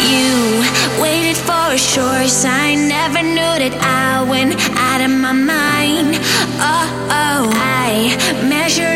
You waited for a sure sign, never knew that I went out of my mind. Oh, I measured